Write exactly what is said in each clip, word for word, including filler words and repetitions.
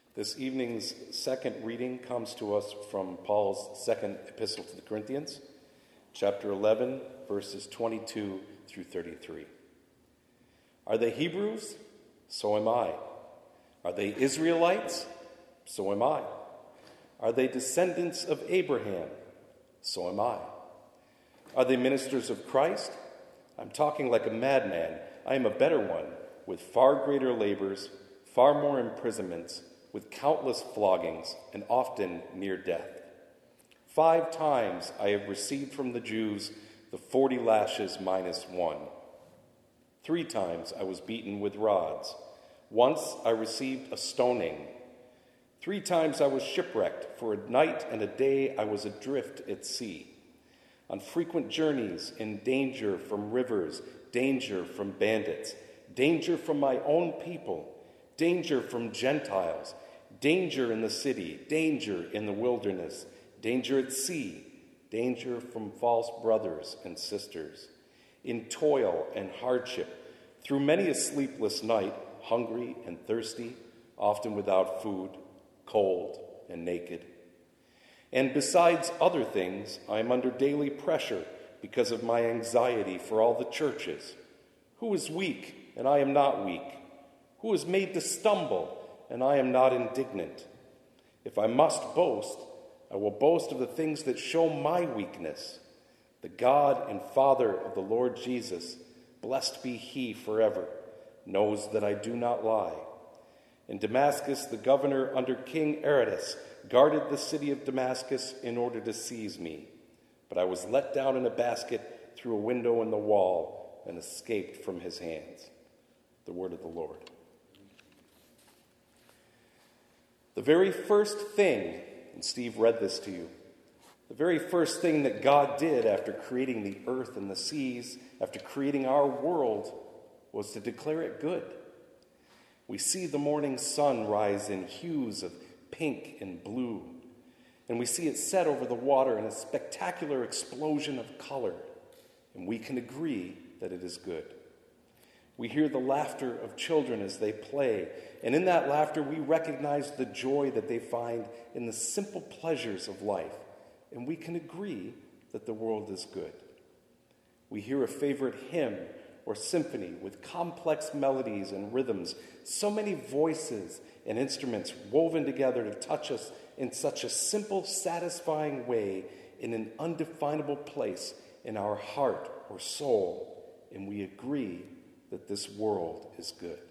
This evening's second reading comes to us from Paul's second epistle to the Corinthians, chapter eleven, verses twenty-two through thirty-three. Are they Hebrews? So am I. Are they Israelites? So am I. Are they descendants of Abraham? So am I. Are they ministers of Christ? I'm talking like a madman. I am a better one, with far greater labors, far more imprisonments, with countless floggings, and often near death. Five times I have received from the Jews the forty lashes minus one. Three times I was beaten with rods. Once I received a stoning. Three times I was shipwrecked. For a night and a day I was adrift at sea. On frequent journeys, in danger from rivers, danger from bandits, danger from my own people, danger from Gentiles, danger in the city, danger in the wilderness, danger at sea, danger from false brothers and sisters, in toil and hardship, through many a sleepless night, hungry and thirsty, often without food, cold and naked. And besides other things, I am under daily pressure because of my anxiety for all the churches. Who is weak, and I am not weak? Who is made to stumble, and I am not indignant? If I must boast, I will boast of the things that show my weakness. The God and Father of the Lord Jesus, blessed be he forever, knows that I do not lie. In Damascus, the governor under King Aretas guarded the city of Damascus in order to seize me. But I was let down in a basket through a window in the wall and escaped from his hands. The word of the Lord. The very first thing, and Steve read this to you, the very first thing that God did after creating the earth and the seas, after creating our world, was to declare it good. We see the morning sun rise in hues of pink and blue, and we see it set over the water in a spectacular explosion of color, and we can agree that it is good. We hear the laughter of children as they play, and in that laughter we recognize the joy that they find in the simple pleasures of life, and we can agree that the world is good. We hear a favorite hymn or symphony with complex melodies and rhythms, so many voices and instruments woven together to touch us in such a simple, satisfying way in an undefinable place in our heart or soul, and we agree that this world is good.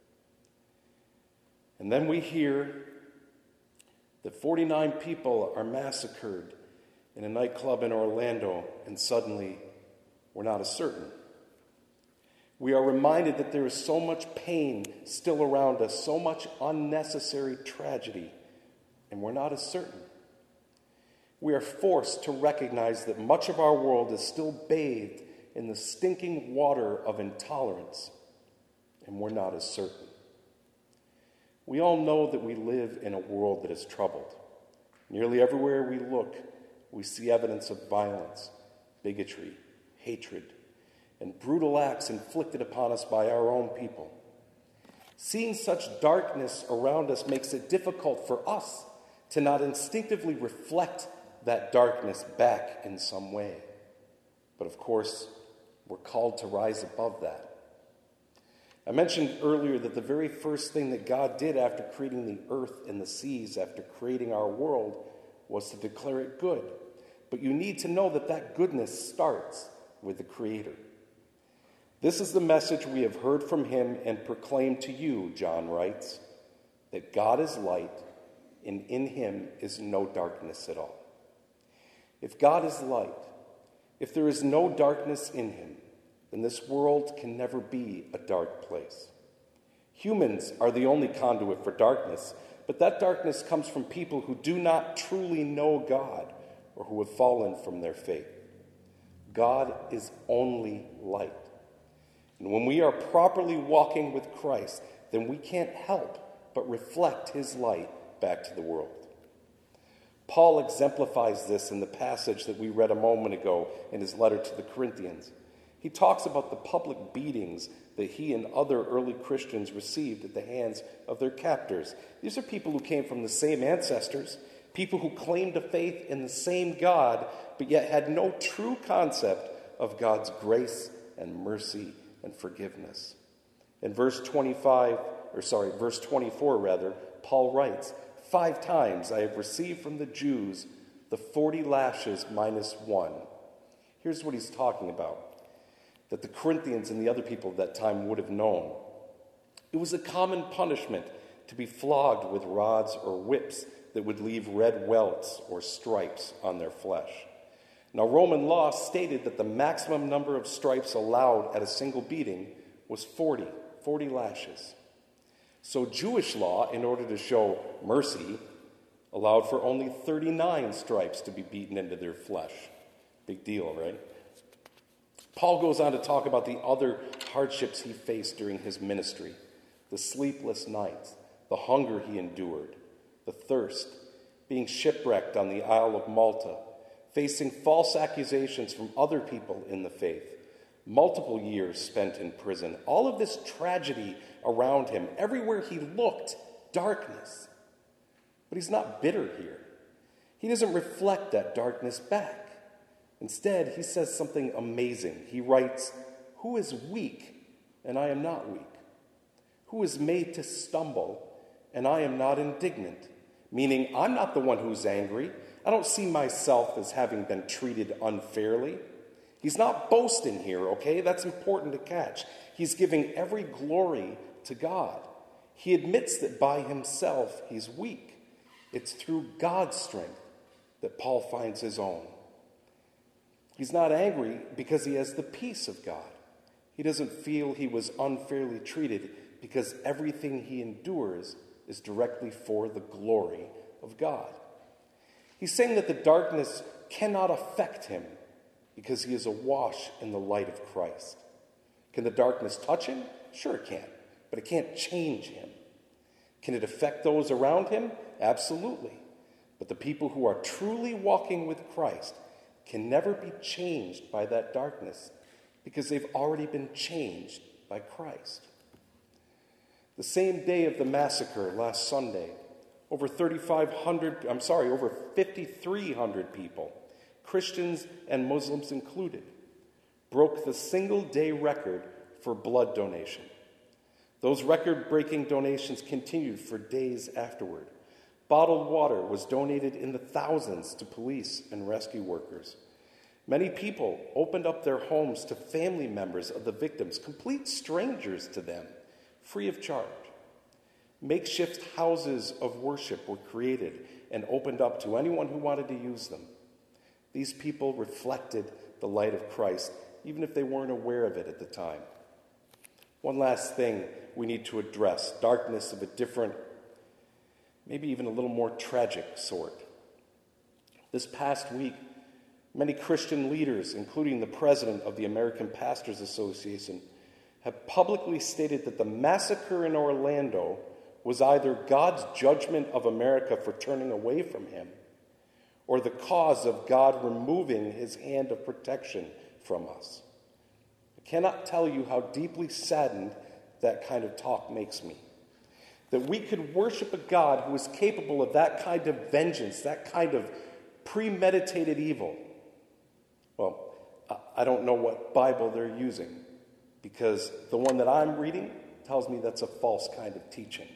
And then we hear that forty-nine people are massacred in a nightclub in Orlando, and suddenly we're not as certain. We are reminded that there is so much pain still around us, so much unnecessary tragedy, and we're not as certain. We are forced to recognize that much of our world is still bathed in the stinking water of intolerance, and we're not as certain. We all know that we live in a world that is troubled. Nearly everywhere we look, we see evidence of violence, bigotry, hatred, and brutal acts inflicted upon us by our own people. Seeing such darkness around us makes it difficult for us to not instinctively reflect that darkness back in some way. But of course, we're called to rise above that. I mentioned earlier that the very first thing that God did after creating the earth and the seas, after creating our world, was to declare it good. But you need to know that that goodness starts with the Creator. This is the message we have heard from him and proclaimed to you, John writes, that God is light, and in him is no darkness at all. If God is light, if there is no darkness in him, then this world can never be a dark place. Humans are the only conduit for darkness, but that darkness comes from people who do not truly know God or who have fallen from their faith. God is only light. And when we are properly walking with Christ, then we can't help but reflect his light back to the world. Paul exemplifies this in the passage that we read a moment ago in his letter to the Corinthians. He talks about the public beatings that he and other early Christians received at the hands of their captors. These are people who came from the same ancestors, people who claimed a faith in the same God, but yet had no true concept of God's grace and mercy and forgiveness. In verse twenty-five, or sorry, verse twenty-four rather, Paul writes, "Five times I have received from the Jews the forty lashes minus one." Here's what he's talking about, that the Corinthians and the other people of that time would have known. It was a common punishment to be flogged with rods or whips that would leave red welts or stripes on their flesh. Now, Roman law stated that the maximum number of stripes allowed at a single beating was forty, forty lashes. So Jewish law, in order to show mercy, allowed for only thirty-nine stripes to be beaten into their flesh. Big deal, right? Paul goes on to talk about the other hardships he faced during his ministry: the sleepless nights, the hunger he endured, the thirst, being shipwrecked on the Isle of Malta, facing false accusations from other people in the faith, multiple years spent in prison, all of this tragedy around him. Everywhere he looked, darkness. But he's not bitter here. He doesn't reflect that darkness back. Instead, he says something amazing. He writes, "Who is weak, and I am not weak? Who is made to stumble, and I am not indignant?" Meaning, I'm not the one who's angry. I don't see myself as having been treated unfairly. He's not boasting here, okay? That's important to catch. He's giving every glory to God. He admits that by himself he's weak. It's through God's strength that Paul finds his own. He's not angry because he has the peace of God. He doesn't feel he was unfairly treated because everything he endures is directly for the glory of God. He's saying that the darkness cannot affect him because he is awash in the light of Christ. Can the darkness touch him? Sure it can, but it can't change him. Can it affect those around him? Absolutely. But the people who are truly walking with Christ can never be changed by that darkness because they've already been changed by Christ. The same day of the massacre last Sunday, over thirty-five hundred, I'm sorry, over fifty-three hundred people, Christians and Muslims included, broke the single-day record for blood donation. Those record-breaking donations continued for days afterward. Bottled water was donated in the thousands to police and rescue workers. Many people opened up their homes to family members of the victims, complete strangers to them, free of charge. Makeshift houses of worship were created and opened up to anyone who wanted to use them. These people reflected the light of Christ, even if they weren't aware of it at the time. One last thing we need to address: darkness of a different, maybe even a little more tragic sort. This past week, many Christian leaders, including the president of the American Pastors Association, have publicly stated that the massacre in Orlando was either God's judgment of America for turning away from him, or the cause of God removing his hand of protection from us. I cannot tell you how deeply saddened that kind of talk makes me. That we could worship a God who is capable of that kind of vengeance, that kind of premeditated evil. Well, I don't know what Bible they're using, because the one that I'm reading tells me that's a false kind of teaching.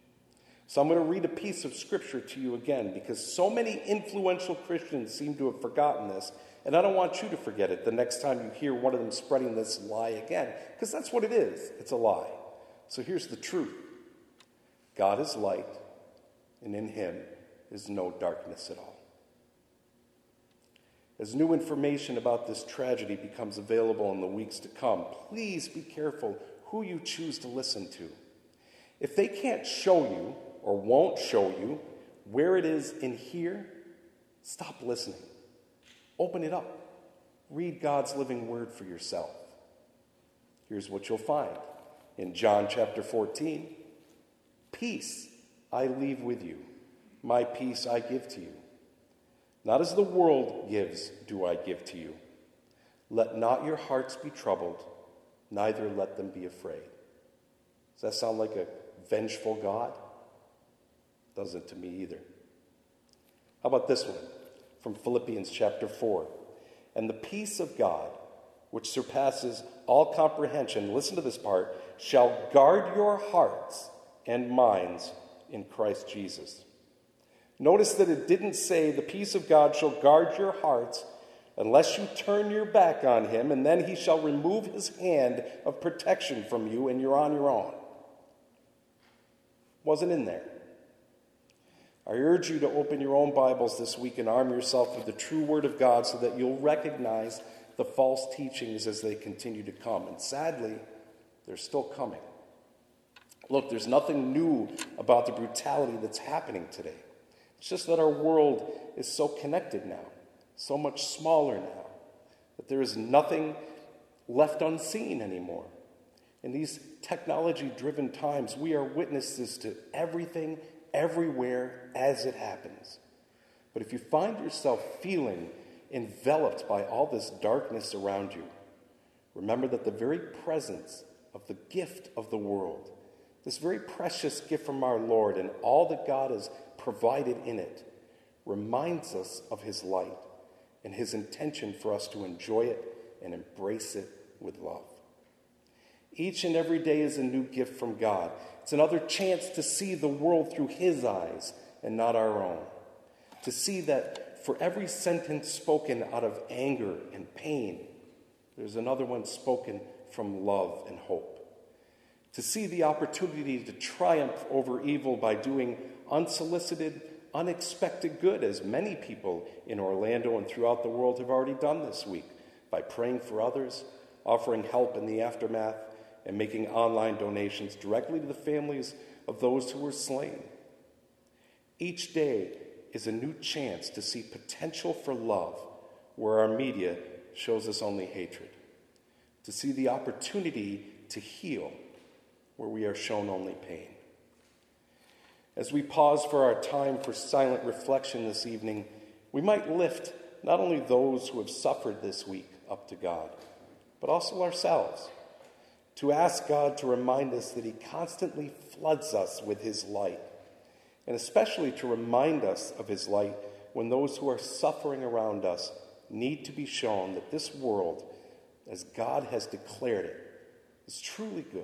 So I'm going to read a piece of scripture to you again, because so many influential Christians seem to have forgotten this, and I don't want you to forget it the next time you hear one of them spreading this lie again, because that's what it is. It's a lie. So here's the truth. God is light, and in him is no darkness at all. As new information about this tragedy becomes available in the weeks to come, please be careful who you choose to listen to. If they can't show you, or won't show you, where it is in here, stop listening. Open it up. Read God's living word for yourself. Here's what you'll find. In John chapter fourteen, "Peace I leave with you, my peace I give to you. Not as the world gives do I give to you. Let not your hearts be troubled, neither let them be afraid. Does that sound like a vengeful God? Doesn't to me either. How about this one from Philippians chapter four? And the peace of God, which surpasses all comprehension, listen to this part, shall guard your hearts and minds in Christ Jesus. Notice that it didn't say the peace of God shall guard your hearts unless you turn your back on him, and then he shall remove his hand of protection from you and you're on your own. Wasn't in there. I urge you to open your own Bibles this week and arm yourself with the true Word of God so that you'll recognize the false teachings as they continue to come. And sadly, they're still coming. Look, there's nothing new about the brutality that's happening today. It's just that our world is so connected now, so much smaller now, that there is nothing left unseen anymore. In these technology-driven times, we are witnesses to everything, everywhere, as it happens. But if you find yourself feeling enveloped by all this darkness around you, remember that the very presence of the gift of the world, this very precious gift from our Lord and all that God has provided in it, reminds us of his light and his intention for us to enjoy it and embrace it with love. Each and every day is a new gift from God. It's another chance to see the world through his eyes and not our own. To see that for every sentence spoken out of anger and pain, there's another one spoken from love and hope. To see the opportunity to triumph over evil by doing unsolicited, unexpected good, as many people in Orlando and throughout the world have already done this week, by praying for others, offering help in the aftermath, and making online donations directly to the families of those who were slain. Each day is a new chance to see potential for love where our media shows us only hatred. To see the opportunity to heal where we are shown only pain. As we pause for our time for silent reflection this evening, we might lift not only those who have suffered this week up to God, but also ourselves, to ask God to remind us that he constantly floods us with his light, and especially to remind us of his light when those who are suffering around us need to be shown that this world, as God has declared it, is truly good.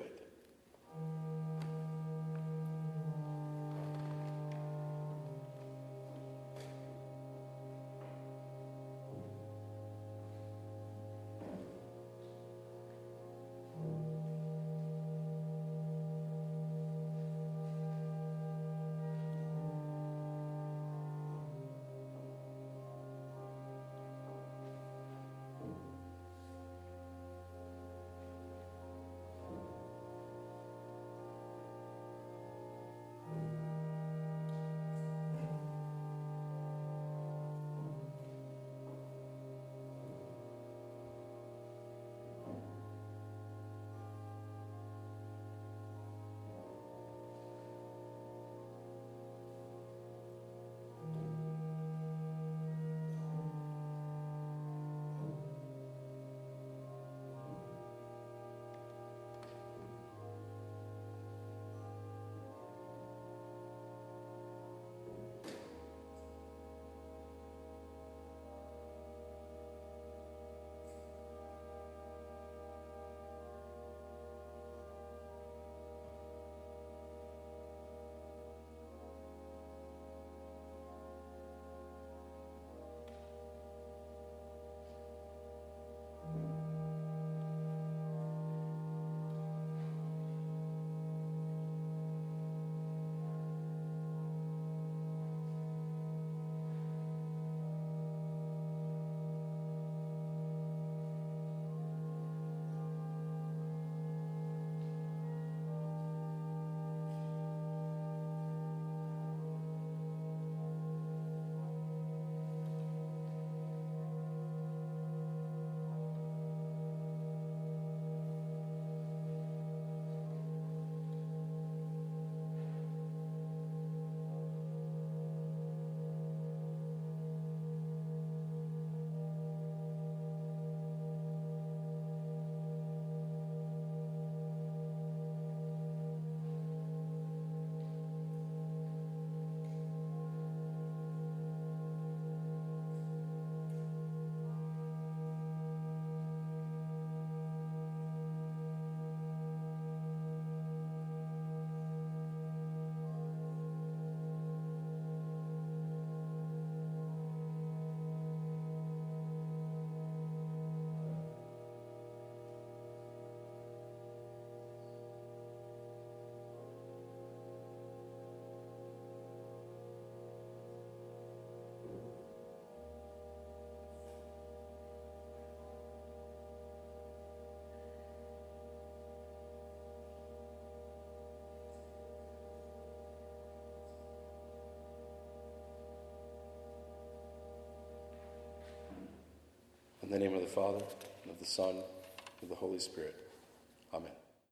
the name of the Father, and of the Son, and of the Holy Spirit.